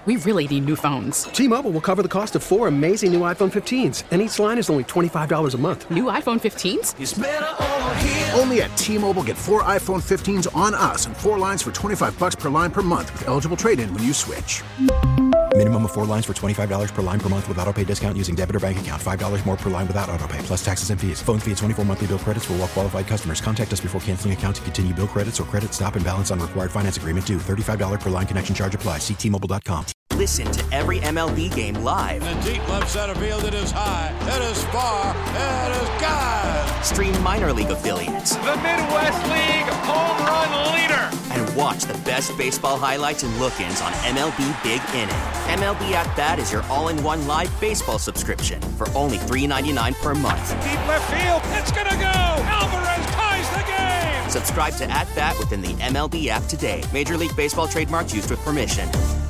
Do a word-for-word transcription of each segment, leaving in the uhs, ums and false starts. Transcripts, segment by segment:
We really need new phones. T-Mobile will cover the cost of four amazing new iPhone fifteens, and each line is only twenty-five dollars a month. New iPhone fifteens? It's better over here. Only at T-Mobile, get four iPhone fifteens on us and four lines for twenty-five dollars per line per month with eligible trade-in when you switch. Minimum of four lines for twenty-five dollars per line per month with autopay discount using debit or bank account. five dollars more per line without autopay, plus taxes and fees. Phone fee at twenty-four monthly bill credits for well-qualified customers. Contact us before canceling account to continue bill credits or credit stop and balance on required finance agreement due. thirty-five dollars per line connection charge applies. See T Mobile dot com. Listen to every M L B game live. In the deep left center field, it is high, it is far, it is gone. Stream minor league affiliates. The Midwest League home run leader. And watch the best baseball highlights and look-ins on M L B Big Inning. M L B At Bat is your all-in-one live baseball subscription for only three dollars and ninety-nine cents per month. Deep left field, it's gonna go. Alvarez ties the game. Subscribe to At Bat within the M L B app today. Major League Baseball trademarks used with permission.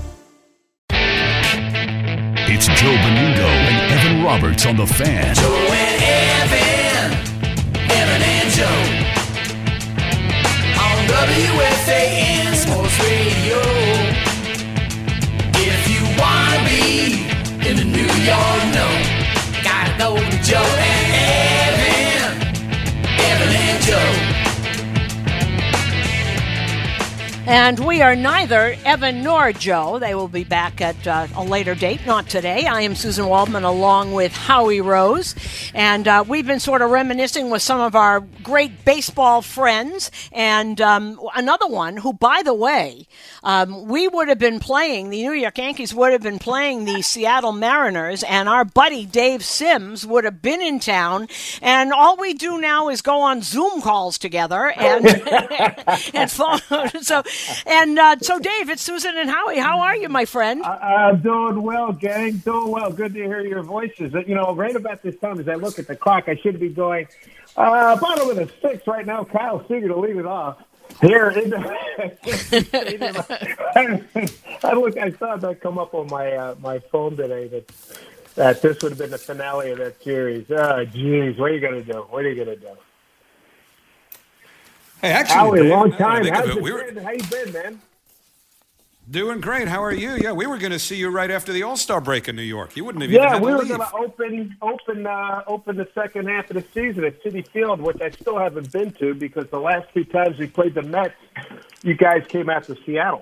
It's Joe Benigno and Evan Roberts on The Fan. Joe and Evan, Evan and Joe, on W F A N Sports Radio. If you want to be in the New York, no, gotta go to Joe and Evan, Evan and Joe. And we are neither Evan nor Joe. They will be back at uh, a later date, not today. I am Susan Waldman along with Howie Rose. And uh, we've been sort of reminiscing with some of our great baseball friends. And um, another one who, by the way, um, we would have been playing, the New York Yankees would have been playing the Seattle Mariners. And our buddy Dave Sims would have been in town. And all we do now is go on Zoom calls together and, and phone. So, And uh, so, Dave, it's Susan and Howie. How are you, my friend? I, I'm doing well, gang. Doing well. Good to hear your voices. You know, right about this time, as I look at the clock, I should be going, uh, bottom of the sixth right now. Kyle Seager to lead it off. Here, in the, I look. I saw that come up on my uh, my phone today that that this would have been the finale of that series. Oh, geez, what are you gonna do? What are you gonna do? Hey, actually, Howie, Dave, long time. How's How's it, it we were, been? How you been, man? Doing great. How are you? Yeah, we were going to see you right after the All-Star break in New York. You wouldn't have even Yeah, had we to were leave. going to open open uh, open the second half of the season at Citi Field, which I still haven't been to because the last two times we played the Mets, you guys came out to Seattle.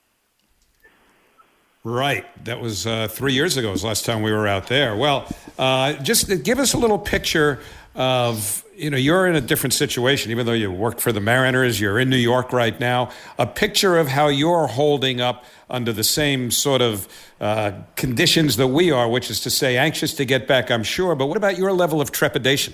Right. That was uh, three years ago was the last time we were out there. Well, uh, just give us a little picture of, you know, you're in a different situation, even though you worked for the Mariners, you're in New York right now, a picture of how you're holding up under the same sort of uh, conditions that we are, which is to say anxious to get back, I'm sure. But what about your level of trepidation?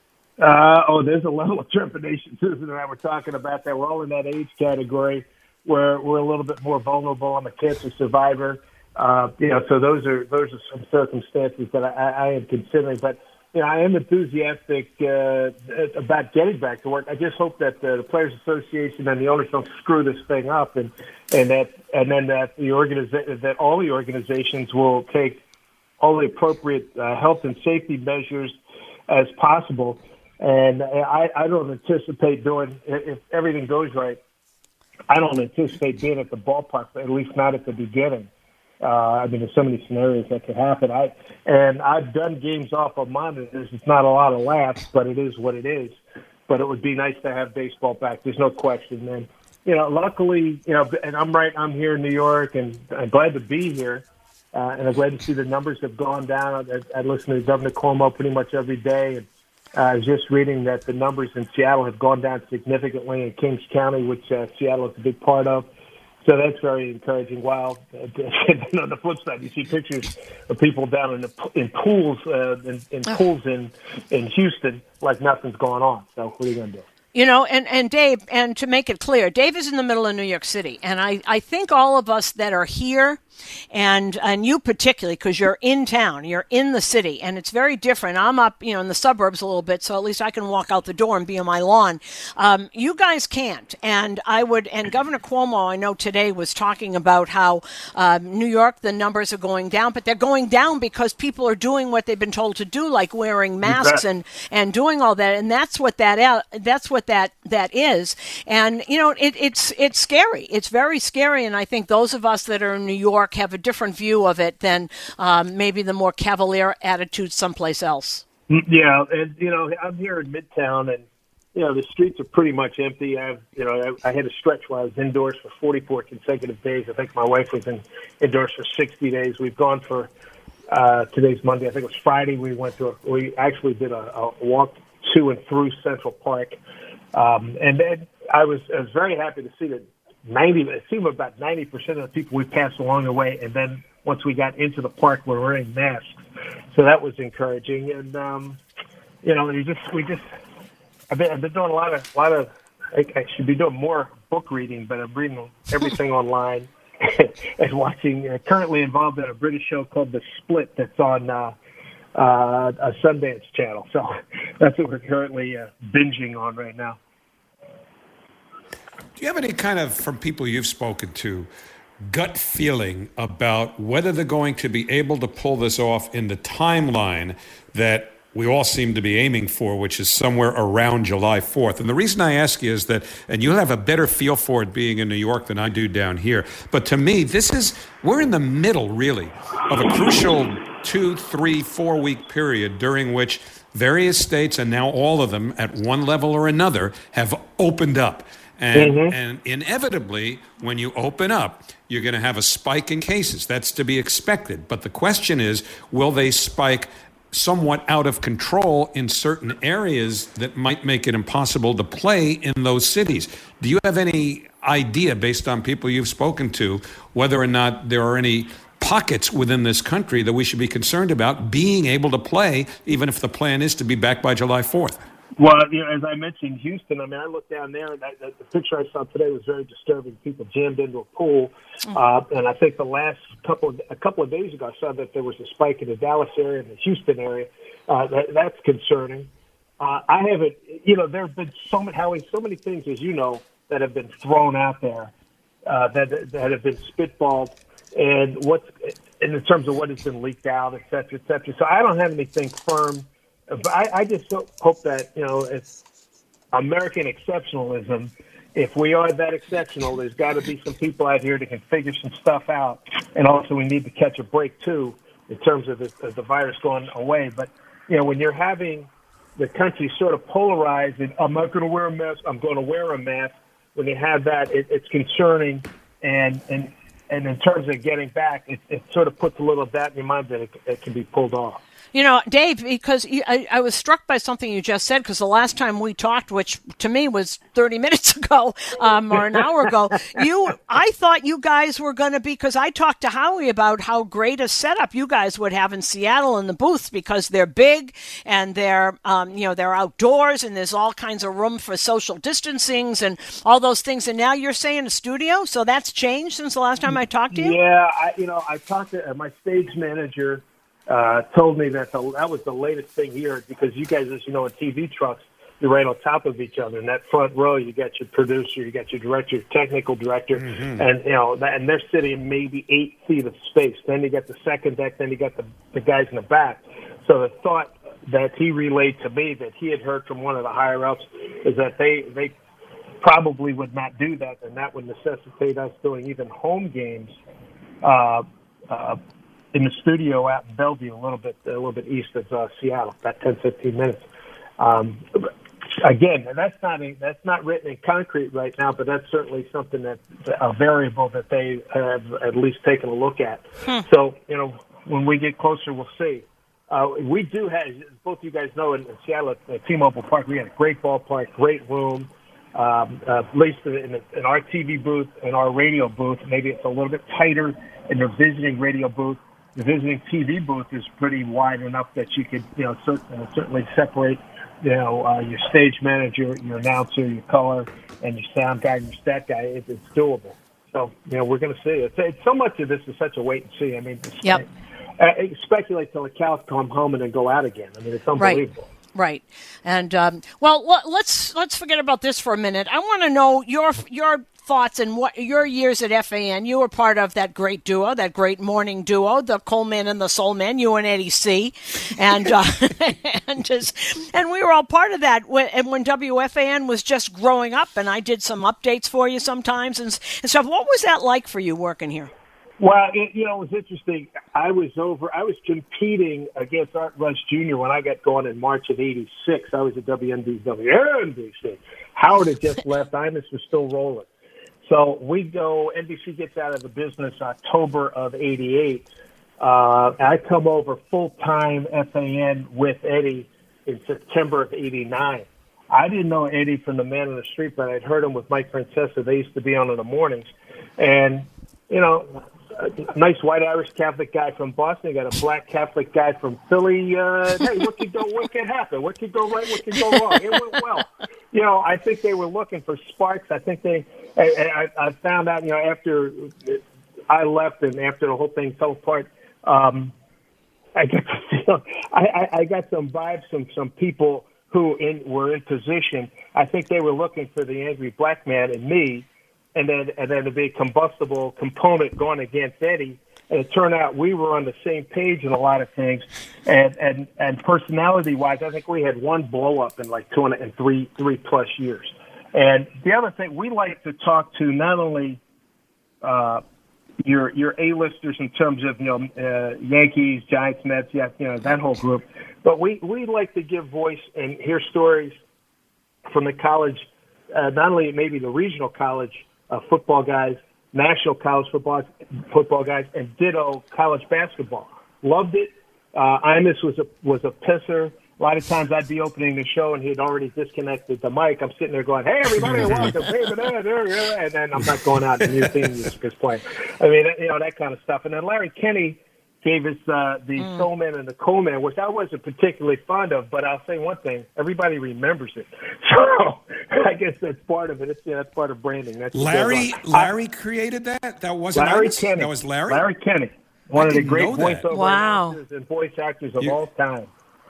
Uh, oh, there's a level of trepidation. Susan and I were talking about that. We're all in that age category where we're a little bit more vulnerable. I'm a cancer survivor. Uh, you know, so those are those are some circumstances that I, I am considering. But you know, I am enthusiastic uh, about getting back to work. I just hope that the, the Players Association and the owners don't screw this thing up, and and that and then that the organiza- that all the organizations will take all the appropriate uh, health and safety measures as possible. And I, I don't anticipate doing, if everything goes right, I don't anticipate being at the ballpark, at least not at the beginning. Uh, I mean, there's so many scenarios that could happen. I and I've done games off of monitors. It's not a lot of laughs, but it is what it is. But it would be nice to have baseball back. There's no question. And you know, luckily, you know, and I'm right. I'm here in New York, and I'm glad to be here. Uh, and I'm glad to see the numbers have gone down. I, I listen to Governor Cuomo pretty much every day, and uh, I was just reading that the numbers in Seattle have gone down significantly in Kings County, which uh, Seattle is a big part of. So that's very encouraging. While uh, on the flip side, you see pictures of people down in the in pools uh, in, in pools in in Houston, like nothing's going on. So what are you going to do? You know, and, and Dave, and to make it clear, Dave is in the middle of New York City. And I, I think all of us that are here, and and you particularly, because you're in town, you're in the city, and it's very different. I'm up, you know, in the suburbs a little bit, so at least I can walk out the door and be on my lawn. Um, you guys can't. And I would, and Governor Cuomo, I know today, was talking about how uh, New York, the numbers are going down, but they're going down because people are doing what they've been told to do, like wearing masks and, and doing all that. And that's what that, that's what that that is. And you know, it, it's it's scary. It's very scary. And I think those of us that are in New York York have a different view of it than um, maybe the more cavalier attitude someplace else. Yeah, and, you know, I'm here in Midtown, and, you know, the streets are pretty much empty. I've, you know, I, I had a stretch where I was indoors for forty-four consecutive days. I think my wife was in, indoors for sixty days. We've gone for, uh, today's Monday, I think it was Friday, we went to, a, we actually did a, a walk to and through Central Park. Um, and then I was, I was very happy to see that ninety, it seemed about ninety percent of the people we passed along the way, and then once we got into the park, were wearing masks. So that was encouraging. And, um, you know, you just, we just, I've been, I've been doing a lot of, a lot of, I, I should be doing more book reading, but I'm reading everything online and watching, uh, currently involved in a British show called The Split that's on, uh, uh, a Sundance channel. So that's what we're currently uh, binging on right now. Do you have any kind of, from people you've spoken to, gut feeling about whether they're going to be able to pull this off in the timeline that we all seem to be aiming for, which is somewhere around July fourth? And the reason I ask you is that, and you'll have a better feel for it being in New York than I do down here, but to me, this is, we're in the middle, really, of a crucial two, three, four-week period during which various states, and now all of them at one level or another, have opened up. And, mm-hmm. and inevitably, when you open up, you're going to have a spike in cases. That's to be expected. But the question is, will they spike somewhat out of control in certain areas that might make it impossible to play in those cities? Do you have any idea, based on people you've spoken to, whether or not there are any pockets within this country that we should be concerned about being able to play, even if the plan is to be back by July fourth? Well, you know, as I mentioned, Houston, I mean, I looked down there, and that, that, the picture I saw today was very disturbing. People jammed into a pool. Uh, and I think the last couple of, a couple of days ago, I saw that there was a spike in the Dallas area and the Houston area. Uh, that, that's concerning. Uh, I haven't, you know, there have been so many, Howie, so many things, as you know, that have been thrown out there, uh, that, that have been spitballed, and what's, in terms of what has been leaked out, et cetera, et cetera. So I don't have anything firm. But I, I just hope that, you know, it's American exceptionalism. If we are that exceptional, there's got to be some people out here that can figure some stuff out. And also we need to catch a break, too, in terms of the, of the virus going away. But, you know, when you're having the country sort of polarized, and I'm not going to wear a mask, I'm going to wear a mask, when you have that, it, it's concerning. And, and, and in terms of getting back, it, it sort of puts a little doubt in your mind that it, it can be pulled off. You know, Dave, because I, I was struck by something you just said, because the last time we talked, which to me was thirty minutes ago um, or an hour ago, you, I thought you guys were going to be, because I talked to Howie about how great a setup you guys would have in Seattle in the booths, because they're big and they're, um, you know, they're outdoors and there's all kinds of room for social distancings and all those things. And now you're saying a studio, so that's changed since the last time I talked to you? Yeah, I, you know, I talked to uh, my stage manager. Uh, told me that the, that was the latest thing here, because you guys, as you know, in T V trucks, you're right on top of each other. In that front row, you got your producer, you got your director, your technical director, mm-hmm. and you know, and they're sitting in maybe eight feet of space. Then you got the second deck, then you got the, the guys in the back. So the thought that he relayed to me that he had heard from one of the higher ups is that they they probably would not do that, and that would necessitate us doing even home games. Uh, uh, in the studio out in Bellevue, a little bit a little bit east of uh, Seattle, about ten, fifteen minutes. Um, again, that's not a, that's not written in concrete right now, but that's certainly something that a variable that they have at least taken a look at. Hmm. So, you know, when we get closer, we'll see. Uh, we do have, both you guys know, in, in Seattle at T-Mobile Park, we had a great ballpark, great room. Um, uh, at least in, in our T V booth and our radio booth, maybe it's a little bit tighter in the visiting radio booth. The visiting T V booth is pretty wide enough that you could, you know, cert- uh, certainly separate, you know, uh, your stage manager, your announcer, your color, and your sound guy and your stat guy. It, it's doable. So, you know, we're going to see. It's, it's so much of this is such a wait and see. I mean, yep. uh, speculate till the cows come home and then go out again. I mean, it's unbelievable. Right. Right, and um, well, let's let's forget about this for a minute. I want to know your your thoughts and what your years at F A N. You were part of that great duo, that great morning duo, the Coleman and the Soul Man. You and Eddie C, and uh, and just and we were all part of that. When, and when W F A N was just growing up, and I did some updates for you sometimes and, and stuff. What was that like for you working here? Well, it, you know, it was interesting. I was over, I was competing against Art Rush Junior when I got going in March of eighty-six. I was at W N B C. Howard had just left. Imus was still rolling. So we go, N B C gets out of the business October of eighty-eight. Uh, I come over full-time F A N with Eddie in September of eighty-nine. I didn't know Eddie from the Man on the Street, but I'd heard him with Mike Francesa. They used to be on in the mornings. And, you know, a nice white Irish Catholic guy from Boston. You got a black Catholic guy from Philly. Uh, hey, what could go? What could happen? What could go right? What could go wrong? It went well. You know, I think they were looking for sparks. I think they. I, I, I found out, you know, after I left and after the whole thing fell apart, um, I got you know, I, I, I got some vibes from some people who in, were in position. I think they were looking for the angry black man in me. And then, and then to be a combustible component going against Eddie. And it turned out we were on the same page in a lot of things. And, and, and personality wise, I think we had one blow up in like two and, and three, three plus years. And the other thing, we like to talk to not only, uh, your, your A-listers in terms of, you know, uh, Yankees, Giants, Mets, yeah, you know, that whole group, but we, we like to give voice and hear stories from the college, uh, not only maybe the regional college, Uh, football guys, national college football football guys, and ditto college basketball. Loved it. Uh, Imus was a was a pisser. A lot of times I'd be opening the show and he'd already disconnected the mic. I'm sitting there going, "Hey everybody, welcome!" And then I'm not going out and the new theme music is playing. I mean, you know, that kind of stuff. And then Larry Kenny gave us uh, the mm. Soul Man and the Coal Man, which I wasn't particularly fond of, but I'll say one thing, everybody remembers it. So I guess that's part of it. It's, yeah, that's part of branding. That's Larry Larry I, created that? That wasn't Larry Imus? Kenny. That was Larry? Larry Kenny. One I of the great voiceover wow. actors and voice actors of you, all time.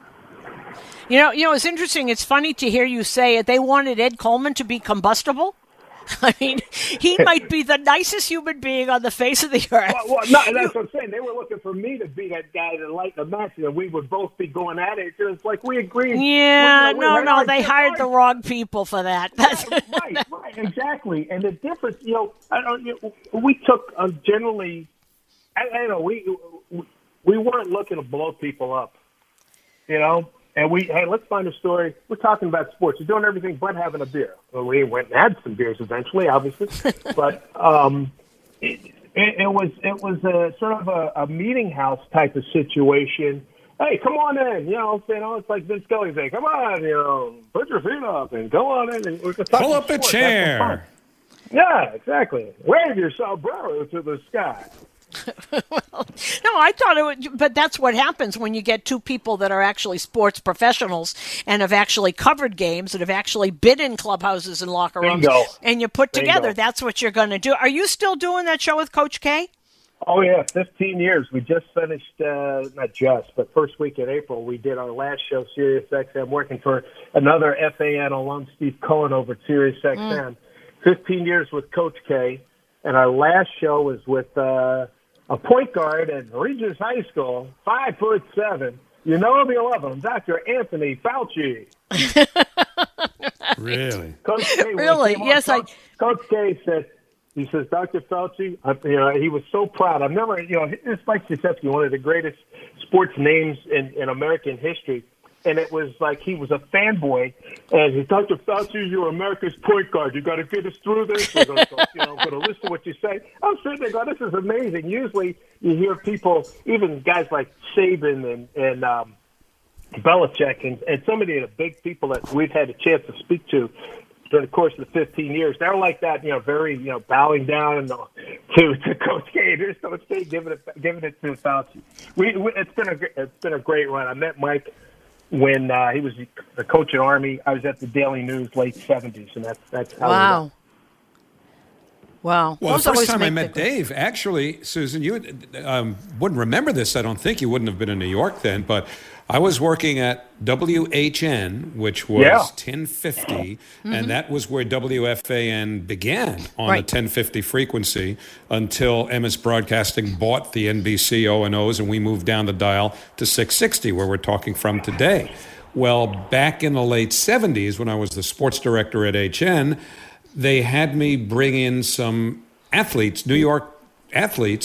You know, you know, it's interesting. It's funny to hear you say it. They wanted Ed Coleman to be combustible. I mean, he might be the nicest human being on the face of the earth. Well, well, no, that's what I'm saying. They were looking for me to be that guy to light the match, and we would both be going at it. It's like we agreed. Yeah, we, we no, no, they hired right. the wrong people for that. That's yeah, right, right, exactly. And the difference, you know, I don't, you know we took uh, generally, I, I don't know, we we weren't looking to blow people up, you know. And we, hey, let's find a story. We're talking about sports. We're doing everything but having a beer. Well, we went and had some beers eventually, obviously. but um, it, it, it was it was a sort of a, a meeting house type of situation. Hey, come on in. You know, you know, it's like Vince Scully saying, come on, you know, put your feet up and go on in. And we can talk Pull up sports. a chair. Yeah, exactly. Wave your sombrero to the sky. well, no, I thought it would, but that's what happens when you get two people that are actually sports professionals and have actually covered games and have actually been in clubhouses and locker rooms. Bingo. And you put Bingo. together, that's what you're going to do. Are you still doing that show with Coach K? Oh, yeah, fifteen years. We just finished, uh, not just, but first week in April, we did our last show, Sirius X M, working for another F A N alum, Steve Cohen, over at Sirius X M. Mm. fifteen years with Coach K, and our last show was with uh, a point guard at Regis High School, five foot seven. You know him, you love him, Doctor Anthony Fauci. Really? Coach K, really? Yes, Coach, I. Coach K said, he says, Doctor Fauci, I, you know, he was so proud. I've never, you know, this Mike Krzyzewski, one of the greatest sports names in, in American history. And it was like he was a fanboy. And he, Doctor Fauci, you're America's point guard. You got to get us through this. We're going to, you know, going to listen to what you say. I'm sitting there going, this is amazing. Usually you hear people, even guys like Saban and, and um, Belichick and, and so many of the big people that we've had a chance to speak to during the course of the fifteen years, they're like that, you know, very, you know, bowing down to to Coach K. Here's Coach K giving it giving it to Fauci. We, we it's been a it's been a great run. I met Mike when uh, he was the coach at Army. I was at the Daily News late seventies, and that's that's how. Wow. Wow. Well, Those the first time I make met the... Dave, actually, Susan, you um, wouldn't remember this. I don't think you wouldn't have been in New York then, but I was working at W H N, which was yeah. ten fifty, mm-hmm. and that was where W F A N began on right. the ten fifty frequency until M S Broadcasting bought the N B C O and O's, and we moved down the dial to six sixty, where we're talking from today. Well, back in the late seventies, when I was the sports director at H N, they had me bring in some athletes, New York athletes,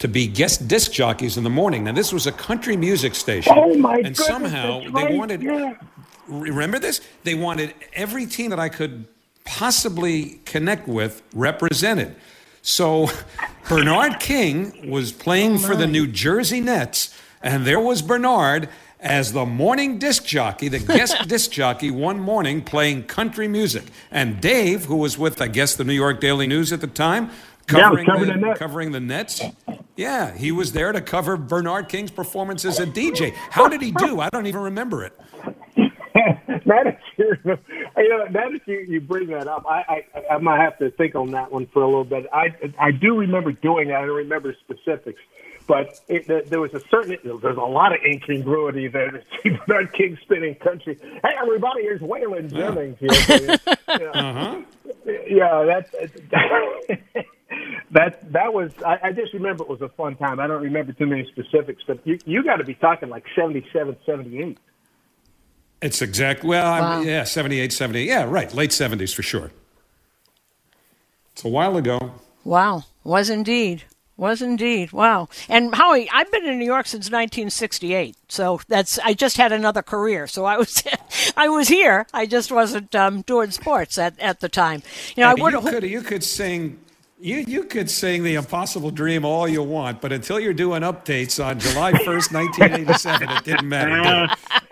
to be guest disc jockeys in the morning. Now, this was a country music station. Oh, my And goodness, somehow that's they right, wanted, yeah. remember this? They wanted every team that I could possibly connect with represented. So Bernard King was playing for the New Jersey Nets, and there was Bernard as the morning disc jockey, the guest disc jockey one morning playing country music. And Dave, who was with, I guess, the New York Daily News at the time, covering, yeah, covering, the, the Nets. covering the Nets. Yeah, he was there to cover Bernard King's performance as a D J. How did he do? I don't even remember it. That is, you know, that is you, you bring that up. I, I I might have to think on that one for a little bit. I I do remember doing that. I don't remember specifics, but it, there was a certain there's a lot of incongruity there to see Bernard King spinning country. Hey, everybody, here's Waylon Jennings. Yeah, yeah, uh-huh. yeah that's. That that was I, I just remember it was a fun time. I don't remember too many specifics, but you you got to be talking like seventy-seven, seventy-eight. It's exactly, well, Wow. I'm, yeah, seventy-eight, seventy, yeah, right, late seventies for sure. It's a while ago. Wow, was indeed. Was indeed. Wow. And Howie, I've been in New York since nineteen sixty-eight. So that's I just had another career. So I was I was here. I just wasn't um, doing sports at, at the time. You know, Hey, I would you could you could sing you you could sing The Impossible Dream all you want, but until you're doing updates on July first, nineteen eighty-seven, it didn't matter.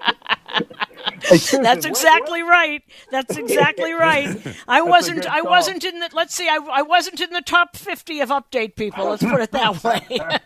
That's exactly right. That's exactly right. I wasn't. I wasn't in the. Let's see. I, I wasn't in the top fifty of update people. Let's put it that way.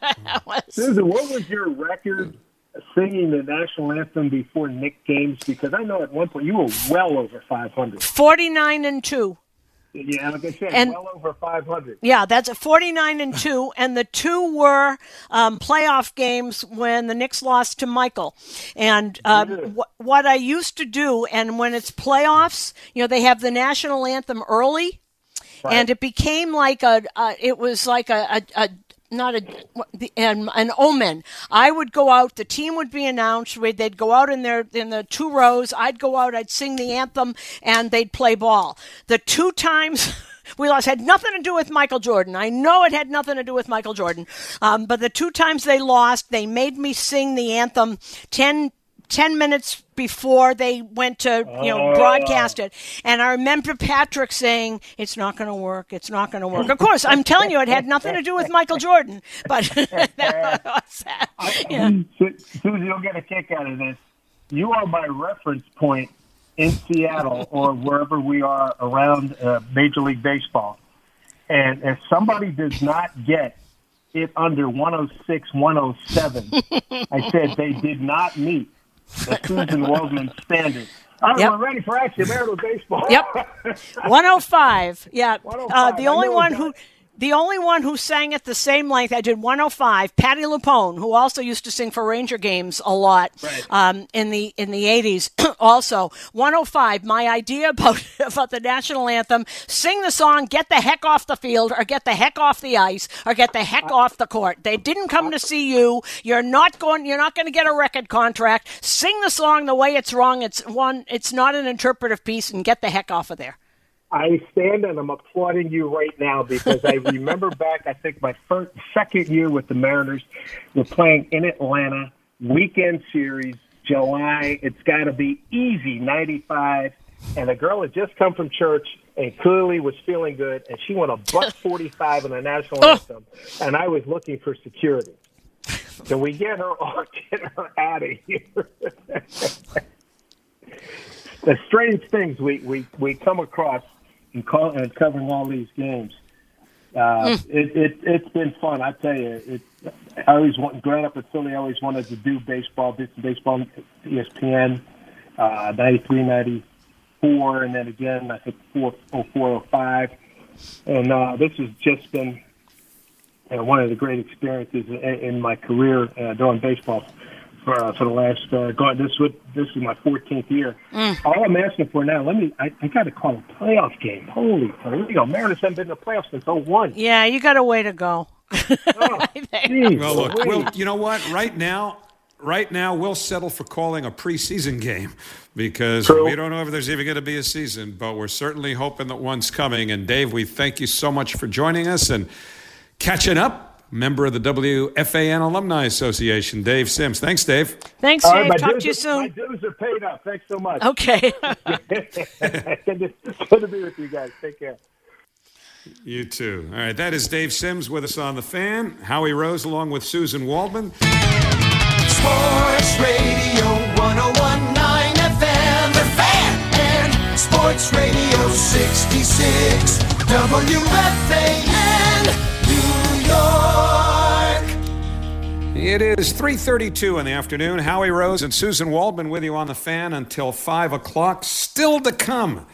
Susan, what was your record singing the national anthem before Nick Games? Because I know at one point you were well over five hundred. Forty-nine and two. Yeah, like I said, and, well over five hundred. Yeah, that's a forty-nine and two, and the two were um, playoff games when the Knicks lost to Michael. And um, yeah. wh- what I used to do, and when it's playoffs, you know, they have the national anthem early, right. And it became like a, uh, it was like a, a, a not a an, an omen. I would go out. The team would be announced. They'd go out in their in the two rows. I'd go out. I'd sing the anthem, and they'd play ball. The two times we lost had nothing to do with Michael Jordan. I know it had nothing to do with Michael Jordan. Um, but the two times they lost, they made me sing the anthem ten. Ten minutes before they went to, you know, broadcast it. And I remember Patrick saying, it's not going to work. It's not going to work. Of course, I'm telling you, it had nothing to do with Michael Jordan. But that was that. Yeah. Susie, you'll get a kick out of this. You are my reference point in Seattle or wherever we are around uh, Major League Baseball. And if somebody does not get it under one oh six, one oh seven, I said they did not meet the Susan Waldman standard. All right, yep. We're ready for action. Marital baseball. Yep. one oh five. Yeah. one oh five. Uh, the only one who. The only one who sang at the same length, I did one oh five, Patty Lupone, who also used to sing for Ranger games a lot right. um, in the in the eighties. Also, one oh five, my idea about, about the national anthem, sing the song, get the heck off the field, or get the heck off the ice, or get the heck uh, off the court. They didn't come to see you. You're not going. You're not going to get a record contract. Sing the song the way it's wrong. It's one. It's not an interpretive piece, and get the heck off of there. I stand and I'm applauding you right now because I remember back, I think my first, second year with the Mariners, we're playing in Atlanta, weekend series, July. It's got to be easy, ninety-five. And a girl had just come from church and clearly was feeling good, and she went a buck forty-five in the national anthem, and I was looking for security. So we get her, get her out of here. The strange things we, we, we come across in, call, in covering all these games. Uh, mm. it, it, it's been fun, I tell you. It, I always want, growing up in Philly, I always wanted to do baseball, did some baseball on E S P N, uh, ninety-three, ninety-four, and then again, I think oh four, oh five. And uh, this has just been you know, one of the great experiences in, in my career uh, doing baseball. For, uh, for the last, uh, God, this would, this is my fourteenth year. Mm. All I'm asking for now, let me, I, I got to call a playoff game. Holy, here we go. Mariners haven't been in the playoffs since oh one. Yeah, you got a way to go. Oh, geez, well, look, we'll, you know what? Right now, right now, we'll settle for calling a preseason game because True. we don't know if there's even going to be a season, but we're certainly hoping that one's coming. And Dave, we thank you so much for joining us and catching up. member of the W F A N Alumni Association, Dave Sims. Thanks, Dave. Thanks, All Dave. right, Talk dues to you are, soon. My dues are paid up. Thanks so much. Okay. Good to, good to be with you guys. Take care. You too. All right, that is Dave Sims with us on The Fan. Howie Rose along with Susan Waldman. Sports Radio one oh one point nine F M, The Fan, and Sports Radio sixty-six, W F A N, New York. It is three thirty-two in the afternoon. Howie Rose and Susan Waldman with you on The Fan until five o'clock. Still to come.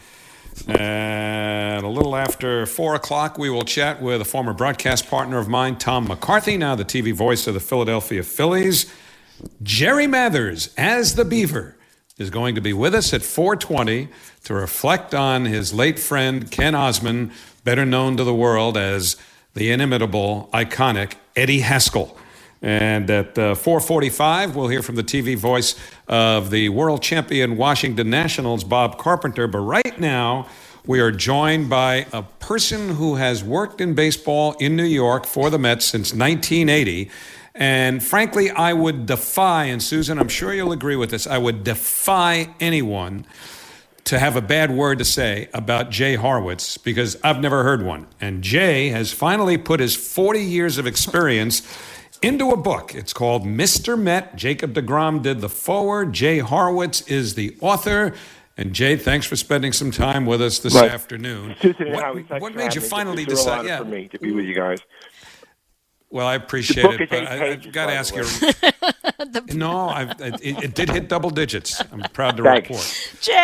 And a little after four o'clock, we will chat with a former broadcast partner of mine, Tom McCarthy, now the T V voice of the Philadelphia Phillies. Jerry Mathers, as the Beaver, is going to be with us at four twenty to reflect on his late friend, Ken Osmond, better known to the world as the inimitable, iconic Eddie Haskell. And at uh, four forty-five, we'll hear from the T V voice of the world champion Washington Nationals, Bob Carpenter. But right now, we are joined by a person who has worked in baseball in New York for the Mets since nineteen eighty. And frankly, I would defy, and Susan, I'm sure you'll agree with this, I would defy anyone to have a bad word to say about Jay Horwitz, because I've never heard one. And Jay has finally put his forty years of experience into a book. It's called Mister Met. Jacob deGrom did the foreword. Jay Horwitz is the author. And Jay, thanks for spending some time with us this right. afternoon. Susan and what Howie, thanks what for made you having finally me. It's a real decide? honor Yeah. for me to be with you guys. Well, I appreciate book it, is but eight I, pages, I've got to by ask the you. No, I've, it, it did hit double digits. I'm proud to Thanks. report. Jay!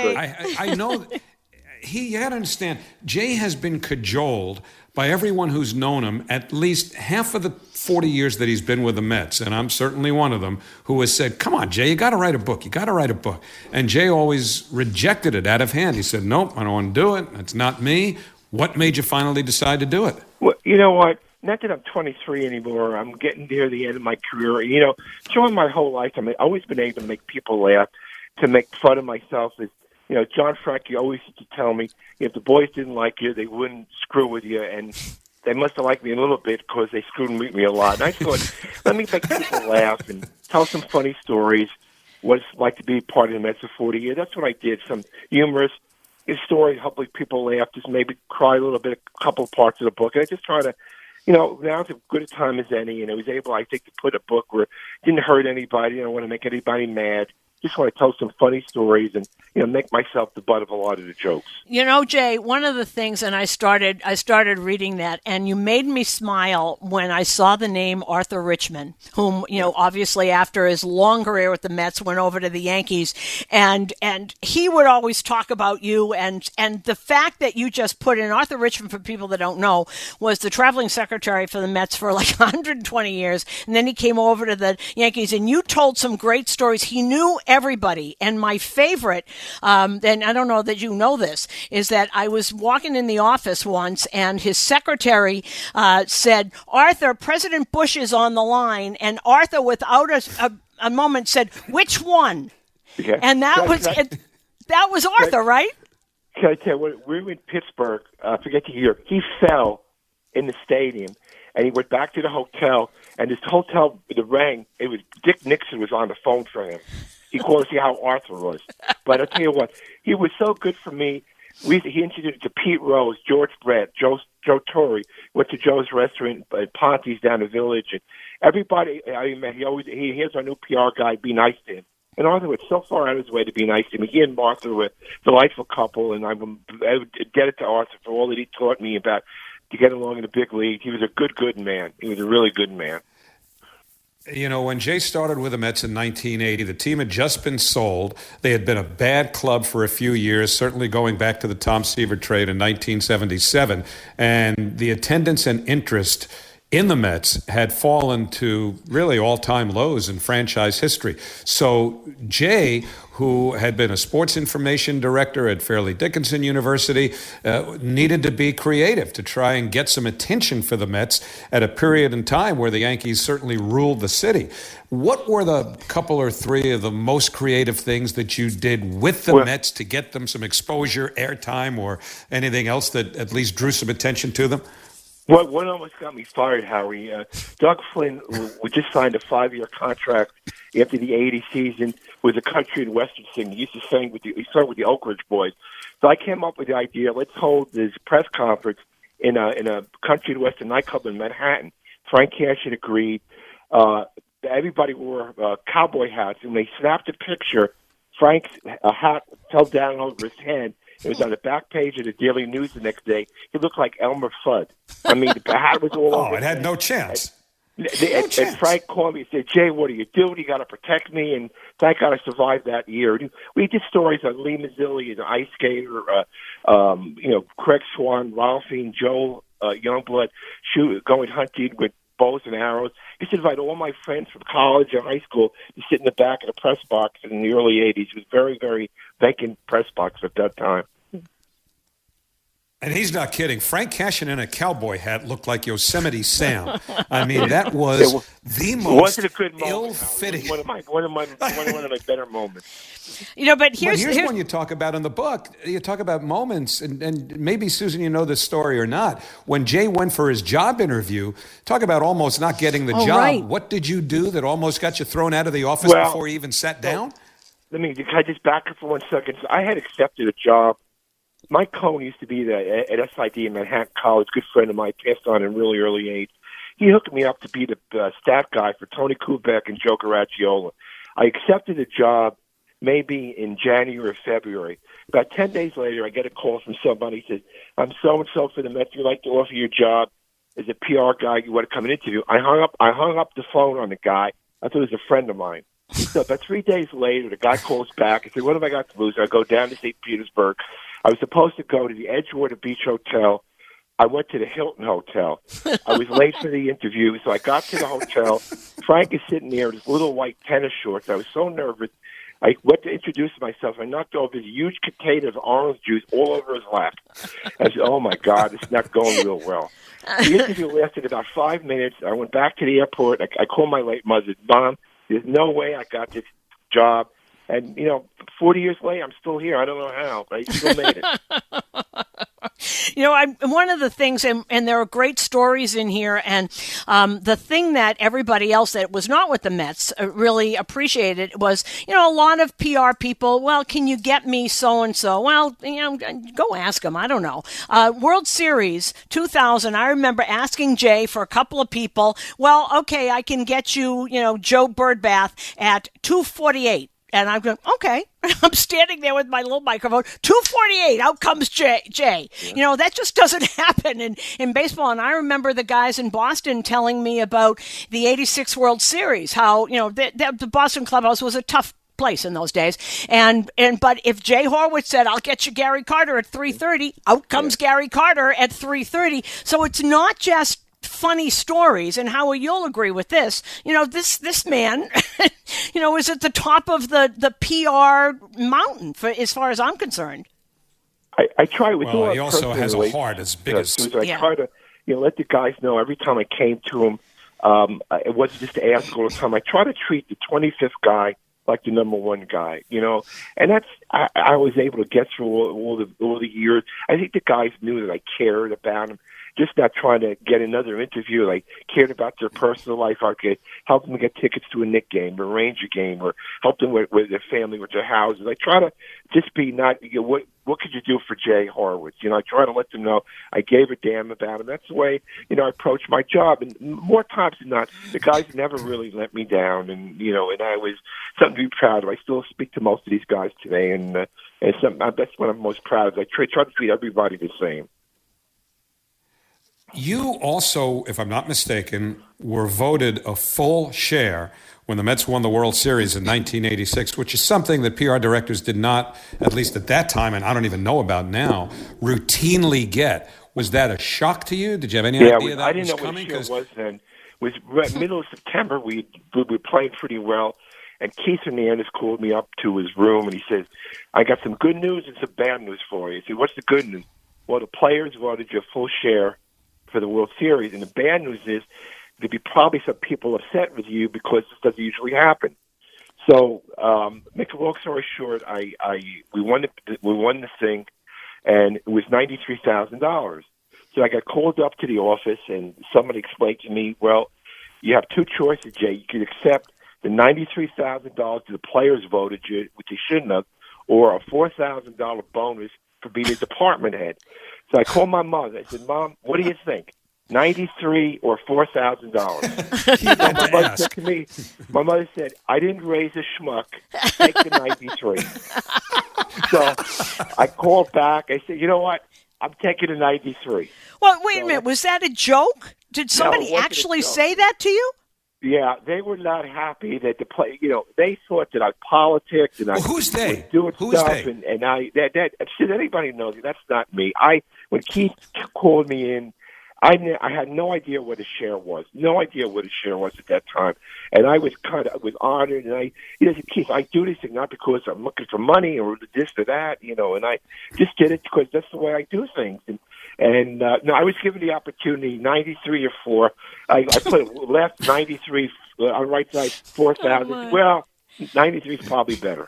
I, I, I know he, you got to understand, Jay has been cajoled by everyone who's known him at least half of the forty years that he's been with the Mets, and I'm certainly one of them, who has said, come on, Jay, you got to write a book. You got to write a book. And Jay always rejected it out of hand. He said, nope, I don't want to do it. It's not me. What made you finally decide to do it? Well, you know what? Not that I'm twenty-three anymore. I'm getting near the end of my career. You know, during my whole life, I've always been able to make people laugh, to make fun of myself. Is, you know, John Frankie always used to tell me, if the boys didn't like you, they wouldn't screw with you. And they must have liked me a little bit because they screwed with me a lot. And I thought, let me make people laugh and tell some funny stories, what it's like to be part of the Mets for forty years. That's what I did. Some humorous stories, hopefully people laugh, just maybe cry a little bit, a couple of parts of the book. And I just try to, you know, now's as good a time as any, and I was able, I think, to put a book where it didn't hurt anybody. I don't want to make anybody mad. Just want to tell some funny stories and, you know, make myself the butt of a lot of the jokes. You know, Jay, one of the things, and I started I started reading that, and you made me smile when I saw the name Arthur Richmond, whom, you know, obviously after his long career with the Mets went over to the Yankees, and and he would always talk about you, and, and the fact that you just put in, Arthur Richmond, for people that don't know, was the traveling secretary for the Mets for like one hundred twenty years, and then he came over to the Yankees, and you told some great stories. He knew everybody. And my favorite, um, and I don't know that you know this, is that I was walking in the office once and his secretary uh, said, Arthur, President Bush is on the line. And Arthur, without a, a, a moment, said, which one? Yeah. And that Can I- was can I- it, that was Arthur, right? Can I tell you, when we were in Pittsburgh, I uh, forget the year, he fell in the stadium, and he went back to the hotel, and his hotel, the rang, it was Dick Nixon was on the phone for him. He called to see how Arthur was. But I'll tell you what, he was so good for me. We, he introduced to Pete Rose, George Brett, Joe, Joe Torre, went to Joe's restaurant at Ponte's down the village. And everybody, I mean, he always, he, here's our new P R guy, be nice to him. And Arthur went so far out of his way to be nice to me. He and Martha were a delightful couple, and I would, I would get it to Arthur for all that he taught me about to get along in the big league. He was a good, good man. He was a really good man. You know, when Jay started with the Mets in nineteen eighty, the team had just been sold. They had been a bad club for a few years, certainly going back to the Tom Seaver trade in nineteen seventy-seven. And the attendance and interest in the Mets had fallen to really all-time lows in franchise history. So Jay, who had been a sports information director at Fairleigh Dickinson University, uh, needed to be creative to try and get some attention for the Mets at a period in time where the Yankees certainly ruled the city. What were the couple or three of the most creative things that you did with the well, Mets to get them some exposure, airtime, or anything else that at least drew some attention to them? What one almost got me fired, Howie. Uh, Doug Flynn we just signed a five-year contract after the eighty season with the country and western sing. He used to sing with the he started with the Oak Ridge Boys. So I came up with the idea: let's hold this press conference in a in a country and western nightclub in Manhattan. Frank Cashin agreed. Uh, everybody wore uh, cowboy hats, and when they snapped a picture, Frank's uh, hat fell down over his head. It was on the back page of the Daily News the next day. He looked like Elmer Fudd. I mean, the hat was all oh, over. it had no chance. And, they, no and, chance. And Frank called me and said, Jay, what are you doing? You got to protect me. And thank God I survived that year. We did stories on Lee Mazzilli, an ice skater, uh, um, you know, Craig Swan, Ralphine, Joel uh, Youngblood, shoot, going hunting with bows and arrows. I used to invite all my friends from college and high school to sit in the back of the press box in the early eighties. It was very, very vacant press box at that time. And he's not kidding. Frank Cashin in a cowboy hat looked like Yosemite Sam. I mean, that was, was the most wasn't a good moment, ill-fitting. One of my one of my one of my better moments. You know, but here's, but here's, here's one you talk about in the book. You talk about moments, and, and maybe Susan, you know this story or not. When Jay went for his job interview, talk about almost not getting the oh, job. Right. What did you do that almost got you thrown out of the office well, before you even sat down? Let me. Can I just back up for one second? So I had accepted a job. Mike Cohen used to be the, at S I D in Manhattan College, good friend of mine, passed on in really early age. He hooked me up to be the uh, stat guy for Tony Kubek and Joe Garagiola. I accepted the job maybe in January or February. About ten days later, I get a call from somebody who says, I'm so-and-so for the Mets. We'd like to offer you a job as a P R guy. You want to come and interview? I hung up, I hung up the phone on the guy. I thought it was a friend of mine. So about three days later, the guy calls back. I said, what have I got to lose? I go down to Saint Petersburg. I was supposed to go to the Edgewater Beach Hotel. I went to the Hilton Hotel. I was late for the interview, so I got to the hotel. Frank is sitting there in his little white tennis shorts. I was so nervous. I went to introduce myself. I knocked over this huge container of orange juice all over his lap. I said, oh, my God, it's not going real well. The interview lasted about five minutes. I went back to the airport. I, I called my late mother. Mom, there's no way I got this job. And, you know, forty years later, I'm still here. I don't know how, but I still made it. You know, I'm, one of the things, and, and there are great stories in here, and um, the thing that everybody else that was not with the Mets really appreciated was, you know, a lot of P R people, well, can you get me so-and-so? Well, you know, go ask them. I don't know. Uh, World Series two thousand, I remember asking Jay for a couple of people, well, okay, I can get you, you know, Joe Birdbath at two forty-eight. And I'm going, okay. I'm standing there with my little microphone. two forty-eight, out comes Jay. Jay. Yeah. You know, that just doesn't happen in, in baseball. And I remember the guys in Boston telling me about the eighty-six World Series, how, you know, the, the, the Boston clubhouse was a tough place in those days. And and but if Jay Horwitz said, I'll get you Gary Carter at three thirty, out comes yeah. Gary Carter at three thirty. So it's not just funny stories, and Howard, you'll agree with this. You know, this this man, you know, is at the top of the, the P R mountain, for as far as I'm concerned. I, I try with well, he also has a heart as big yeah, as. I yeah. try to, you know, let the guys know every time I came to him. Um, it wasn't just to ask all the time. I try to treat the twenty-fifth guy like the number one guy, you know, and that's I, I was able to get through all, all the all the years. I think the guys knew that I cared about them. Just not trying to get another interview, like cared about their personal life. I could help them get tickets to a Knicks game or a Ranger game, or help them with, with their family, with their houses. I try to just be not, you know, what what could you do for Jay Horwitz? You know, I try to let them know I gave a damn about him. That's the way, you know, I approach my job. And more times than not, the guys never really let me down. And, you know, and I was something to be proud of. I still speak to most of these guys today, and, uh, and some, that's what I'm most proud of. I try, try to treat everybody the same. You also, if I'm not mistaken, were voted a full share when the Mets won the World Series in nineteen eighty-six, which is something that P R directors did not, at least at that time, and I don't even know about now, routinely get. Was that a shock to you? Did you have any yeah, idea we, that I didn't was know coming? what share was then. It was middle of September. We, we were playing pretty well. And Keith Hernandez called me up to his room, and he says, I got some good news and some bad news for you. He said, what's the good news? Well, the players voted you a full share for the World Series. And the bad news is there'd be probably some people upset with you because this doesn't usually happen. So, um, make a long story short, I, I we won the we won the thing, and it was ninety three thousand dollars. So I got called up to the office, and somebody explained to me, well, you have two choices, Jay. You could accept the ninety-three thousand dollars the players voted you, which they shouldn't have, or a four thousand dollars bonus for being a department head. So I called my mother. I said, Mom, what do you think? ninety-three or four thousand dollars. My mother said to me, my mother said, I didn't raise a schmuck. Take the ninety-three. So I called back. I said, you know what? I'm taking the ninety-three. Well, wait so a minute. Was that a joke? Did somebody no, actually say that to you? Yeah, they were not happy that the play. You know, they thought that I politics and well, I who's they? was doing who's stuff, they? and and I that that should anybody knows that's not me. I when Keith called me in, I kn- I had no idea what a share was, no idea what a share was at that time, and I was kind of was honored. And I, you know, said, Keith, I do this thing not because I'm looking for money or this or that, you know, and I just did it because that's the way I do things. And and uh, no, I was given the opportunity, ninety-three or four. I, I put left ninety-three uh, on right side four thousand. Oh well, ninety-three is probably better.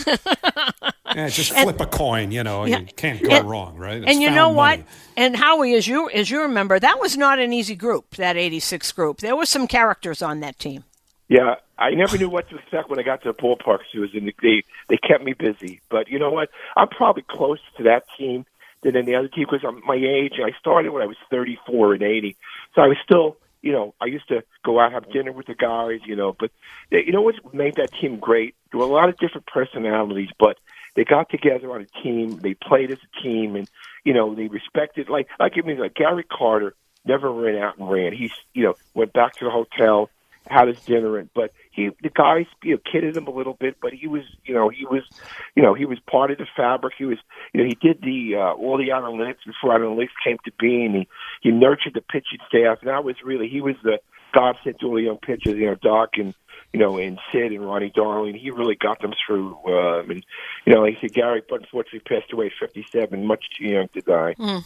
Yeah, just flip and, a coin, you know, yeah, you can't go and, wrong, right? It's and you know what? money. And Howie, as you as you remember, that was not an easy group, that eighty-six group. There were some characters on that team. Yeah, I never knew what to expect when I got to the ballpark, Susan. They they kept me busy. But you know what? I'm probably closer to that team than any other team because I'm my age. I started when I was thirty-four and eighty, so I was still, you know, I used to go out have dinner with the guys, you know. But they, you know what made that team great? There were a lot of different personalities, but they got together on a team. They played as a team, and you know they respected. Like, like I mean, like Gary Carter never ran out and ran. He's, you know, went back to the hotel, had his dinner, and but he, the guys, you know, kidded him a little bit, but he was, you know, he was, you know, he was part of the fabric. He was, you know, he did the uh, all the analytics before analytics came to being. He he nurtured the pitching staff, and that was really he was the godsend to all the young pitchers, you know, Doc and. You know, and Sid and Ronnie Darling, he really got them through. Uh, and, you know, like I said, Gary unfortunately passed away at fifty-seven, much too young to die. Mm.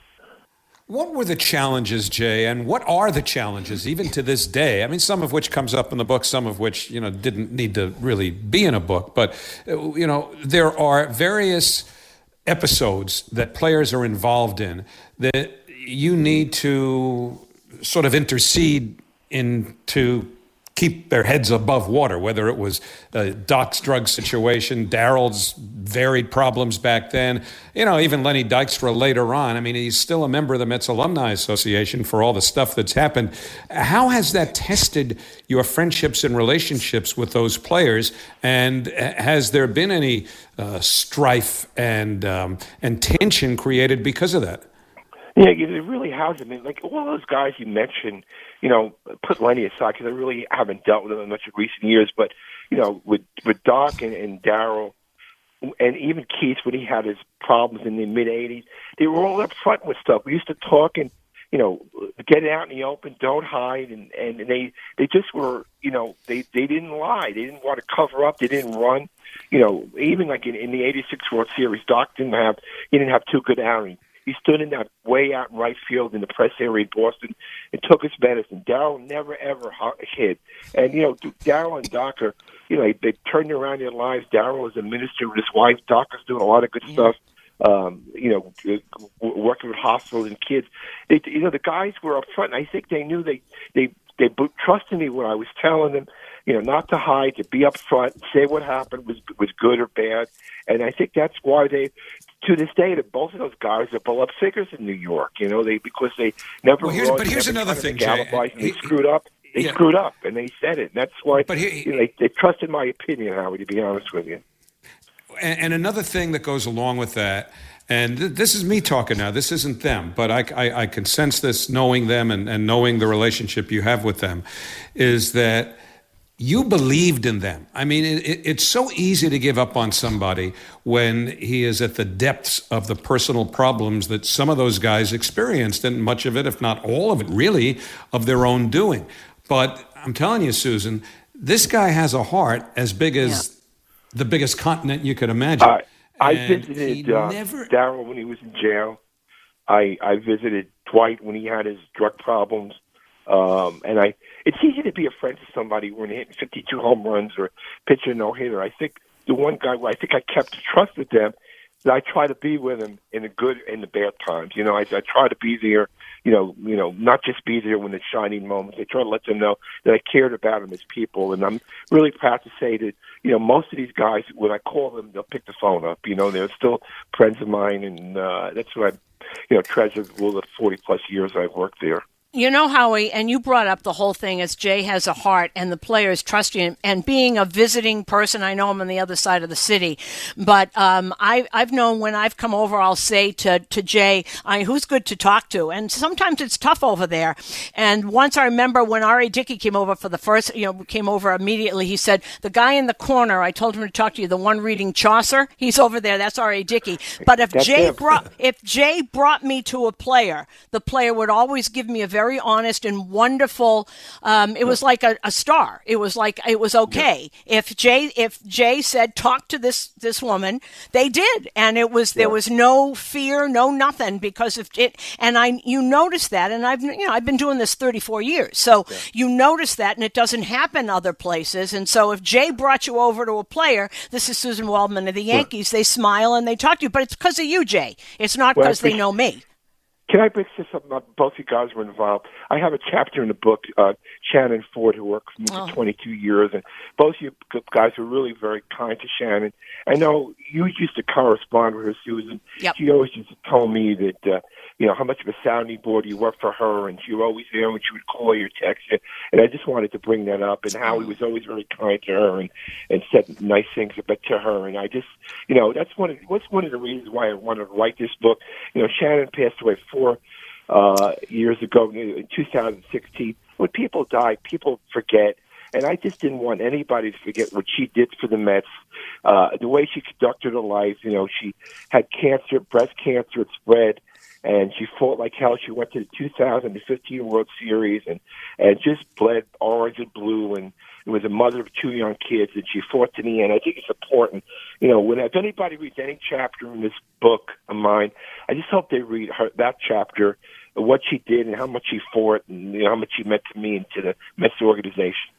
What were the challenges, Jay, and what are the challenges even to this day? I mean, some of which comes up in the book, some of which, you know, didn't need to really be in a book. But, you know, there are various episodes that players are involved in that you need to sort of intercede into keep their heads above water, whether it was uh, Doc's drug situation, Darrell's varied problems back then, you know, even Lenny Dykstra later on. I mean, he's still a member of the Mets Alumni Association for all the stuff that's happened. How has that tested your friendships and relationships with those players? And has there been any uh, strife and um, and tension created because of that? Yeah, it really has. I mean, like all those guys you mentioned, you know, put Lenny aside because I really haven't dealt with them much in recent years. But you know, with with Doc and, and Darrell, and even Keith when he had his problems in the mid eighties, they were all up front with stuff. We used to talk and you know, get out in the open, don't hide, and and they they just were, you know, they they didn't lie, they didn't want to cover up, they didn't run. You know, even like in, in the eighty-six World Series, Doc didn't have he didn't have two good outings. He stood in that way out in right field in the press area in Boston and took his medicine. Darrell never, ever hid. And, you know, Darrell and Doc are, you know, they, they turned around their lives. Darrell is a minister with his wife. Doc is doing a lot of good yeah. stuff, um, you know, working with hospitals and kids. They, you know, the guys were up front, and I think they knew they, they, they trusted me when I was telling them, you know, not to hide, to be up front, say what happened was was good or bad. And I think that's why they, to this day, that both of those guys are beloved figures in New York. You know, they because they never. Well, here's, wrote, but here's another thing, Jay. And they screwed up. They yeah. screwed up, and they said it. And that's why. But he, you know, they, they trusted my opinion, Howie. To be honest with you. And, and another thing that goes along with that. And th- this is me talking now. This isn't them, but I, I, I can sense this knowing them and, and knowing the relationship you have with them, is that you believed in them. I mean, it, it, it's so easy to give up on somebody when he is at the depths of the personal problems that some of those guys experienced, and much of it, if not all of it, really, of their own doing. But I'm telling you, Susan, this guy has a heart as big as yeah. the biggest continent you could imagine. Uh, I visited uh, never... Darrell when he was in jail. I, I visited Dwight when he had his drug problems. Um, and I, it's easy to be a friend to somebody when hitting fifty-two home runs or pitching a no-hitter. I think the one guy where I think I kept trust with them that I try to be with him in the good and the bad times. You know, I, I try to be there. You know, you know, not just be there when it's shining moments. I try to let them know that I cared about them as people, and I'm really proud to say that, you know, most of these guys, when I call them, they'll pick the phone up. You know, they're still friends of mine, and uh, that's what I, you know, treasure all the forty plus years I've worked there. You know, Howie, and you brought up the whole thing as Jay has a heart and the players trust you. And being a visiting person, I know I'm on the other side of the city, but um, I, I've known when I've come over, I'll say to, to Jay, I, who's good to talk to? And sometimes it's tough over there. And once I remember when R A. Dickey came over for the first, you know, came over immediately, he said, the guy in the corner, I told him to talk to you, the one reading Chaucer, he's over there. That's R A. Dickey. But if That's Jay him. brought, if Jay brought me to a player, the player would always give me a very honest and wonderful. Um, it was like a, a star. It was like it was okay. Yeah. If Jay, if Jay said talk to this this woman, they did, and it was yeah. there was no fear, no nothing, because of it. And I, you notice that, and I've you know I've been doing this thirty-four years, so yeah. you notice that, and it doesn't happen other places. And so if Jay brought you over to a player, this is Susan Waldman of the Yankees, yeah. they smile and they talk to you, but it's because of you, Jay. It's not because well, they know me. Can I bring this up about both you guys were involved? I have a chapter in the book, uh, Shannon Ford, who worked for me for oh. twenty-two years, and both you guys were really very kind to Shannon. I know you used to correspond with her, Susan. Yep. She always used to tell me that, uh, you know, how much of a sounding board you worked for her, and she was always there when she would call you or text you. And I just wanted to bring that up, and how he was always very kind to her and, and said nice things about to her. And I just, you know, that's one of, what's one of the reasons why I wanted to write this book. You know, Shannon passed away four uh, years ago in two thousand sixteen. When people die, people forget. And I just didn't want anybody to forget what she did for the Mets, uh, the way she conducted her life. You know, she had cancer, breast cancer, it spread, and she fought like hell. She went to the two thousand fifteen World Series and, and just bled orange and blue, and was a mother of two young kids, and she fought to the end. I think it's important. You know, when if anybody reads any chapter in this book of mine, I just hope they read her, that chapter, what she did and how much she fought, and you know, how much she meant to me and to the Mets organization.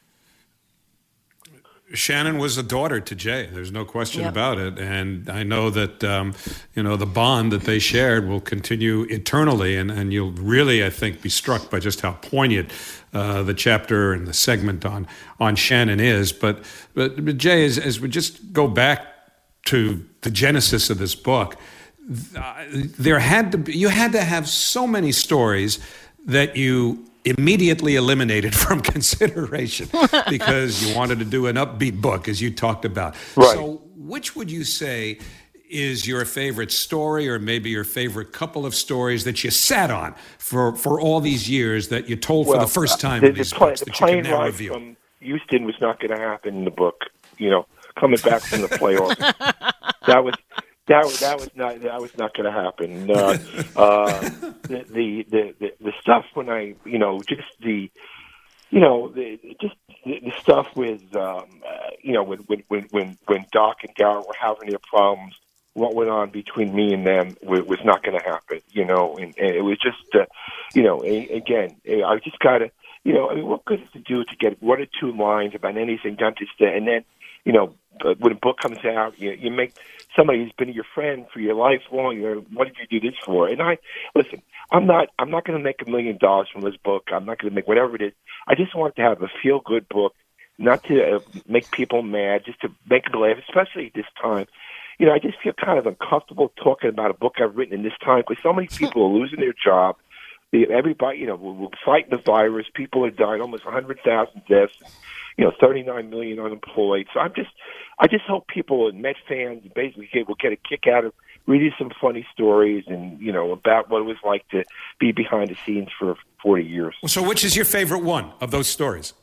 Shannon was a daughter to Jay. There's no question yep. about it. And I know that, um, you know, the bond that they shared will continue eternally. And, and you'll really, I think, be struck by just how poignant uh, the chapter and the segment on on Shannon is. But, but, but Jay, as, as we just go back to the genesis of this book, uh, there had to be, you had to have so many stories that you immediately eliminated from consideration because you wanted to do an upbeat book, as you talked about. Right. So which would you say is your favorite story, or maybe your favorite couple of stories that you sat on for, for all these years that you told well, for the first time uh, the, in these the pla- books the that you can now ride reveal? From Houston was not going to happen in the book. You know, coming back from the playoffs, that was that was that was not that was not going to happen. Uh, uh, the, the the the the stuff when I you know just the you know the just the, the stuff with um, uh, you know when when when when Doc and Garrett were having their problems. What went on between me and them was, was not going to happen, you know, and, and it was just, uh, you know, a, again, I just got to, you know, I mean, what good is to do to get one or two lines about anything done to stay, and then, you know, when a book comes out, you, you make somebody who's been your friend for your life long, you know, what did you do this for? And I, listen, I'm not, I'm not going to make a million dollars from this book. I'm not going to make whatever it is. I just want to have a feel-good book, not to uh, make people mad, just to make them laugh, especially at this time. You know, I just feel kind of uncomfortable talking about a book I've written in this time because so many people are losing their job. Everybody, you know, we're fighting the virus. People are dying, almost one hundred thousand deaths. You know, thirty-nine million unemployed. So I'm just, I just hope people and Met fans basically will get a kick out of reading some funny stories and, you know, about what it was like to be behind the scenes for forty years. So which is your favorite one of those stories?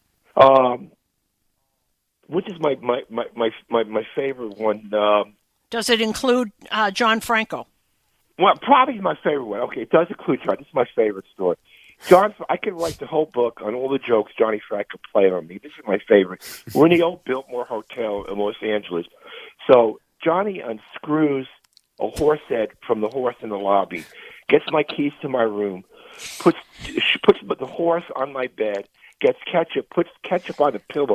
Um. Which is my my, my, my, my, my favorite one? Um, does it include uh, John Franco? Well, probably my favorite one. Okay, it does include John. This is my favorite story. John, I could write the whole book on all the jokes Johnny Franco played on me. This is my favorite. We're in the old Biltmore Hotel in Los Angeles. So Johnny unscrews a horse head from the horse in the lobby, gets my keys to my room, puts puts the horse on my bed, gets ketchup, puts ketchup on the pillow,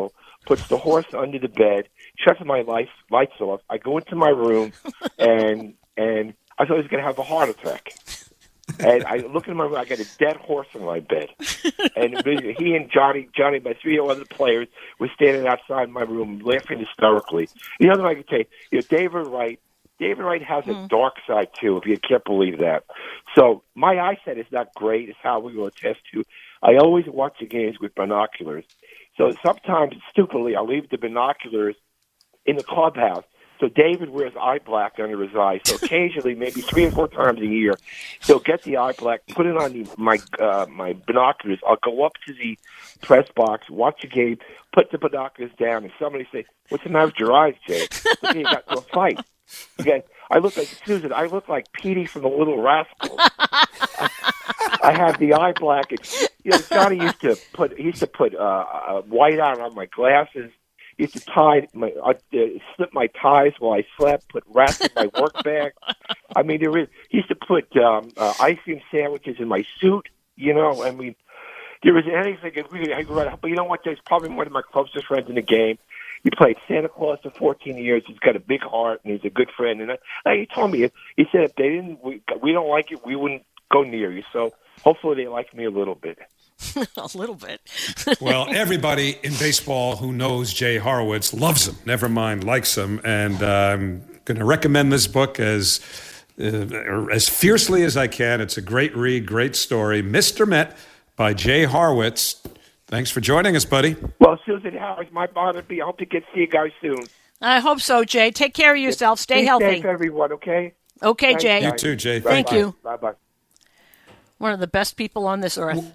puts the horse under the bed, shuts my lights lights off. I go into my room, and and I thought I was going to have a heart attack. And I look in my room, I got a dead horse in my bed. And he and Johnny, Johnny, my three other players were standing outside my room laughing hysterically. The other thing I can tell you, you know, David Wright, David Wright has mm. a dark side, too, if you can't believe that. So my eyesight is not great, is how we will attest to. I always watch the games with binoculars. So sometimes, stupidly, I'll leave the binoculars in the clubhouse. So David wears eye black under his eyes. So occasionally, maybe three or four times a year, he'll get the eye black, put it on the, my uh, my binoculars. I'll go up to the press box, watch the game, put the binoculars down, and somebody say, "What's the matter with your eyes, Jay? Look, you got into a fight." Again, I look like Susan. I look like Petey from the Little Rascals. I, I have the eye black. And, you know, Johnny used to put he used to put uh, uh, white out on my glasses. Used to tie my, uh, slip my ties while I slept, put rats in my work bag. I mean, there is. He used to put um, uh, ice cream sandwiches in my suit. You know, I mean, there was anything. Really, I grew up, but you know what? There's probably one of my closest friends in the game. He played Santa Claus for fourteen years. He's got a big heart, and he's a good friend. And I, he told me, he said, if they didn't, we, we don't like it, we wouldn't go near you. So hopefully they like me a little bit. A little bit. Well, everybody in baseball who knows Jay Horwitz loves him, never mind likes him. And uh, I'm going to recommend this book as uh, as fiercely as I can. It's a great read, great story. Mister Met by Jay Horwitz. Thanks for joining us, buddy. Well, Susan, how is my body be? I hope to get to see you guys soon. I hope so, Jay. Take care of yourself. Stay Be healthy. safe, everyone, okay? Okay, Thanks, Jay. guys. You too, Jay. Thank Bye-bye. you. Bye-bye. One of the best people on this earth.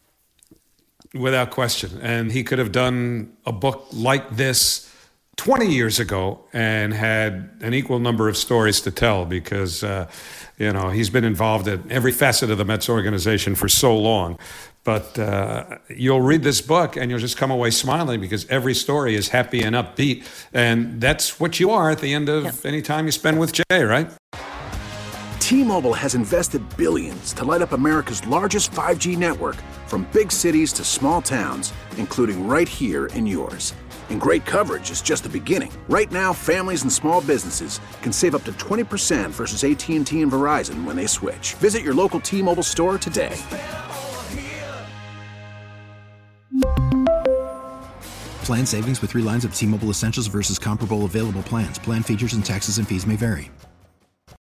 Without question. And he could have done a book like this twenty years ago and had an equal number of stories to tell because, uh, you know, he's been involved in every facet of the Mets organization for so long. But uh, you'll read this book and you'll just come away smiling because every story is happy and upbeat. And that's what you are at the end of yep. any time you spend with Jay, right? T-Mobile has invested billions to light up America's largest five G network, from big cities to small towns, including right here in yours. And great coverage is just the beginning. Right now, families and small businesses can save up to twenty percent versus A T and T and Verizon when they switch. Visit your local T-Mobile store today. Plan savings with three lines of T-Mobile Essentials versus comparable available plans. Plan features and taxes and fees may vary.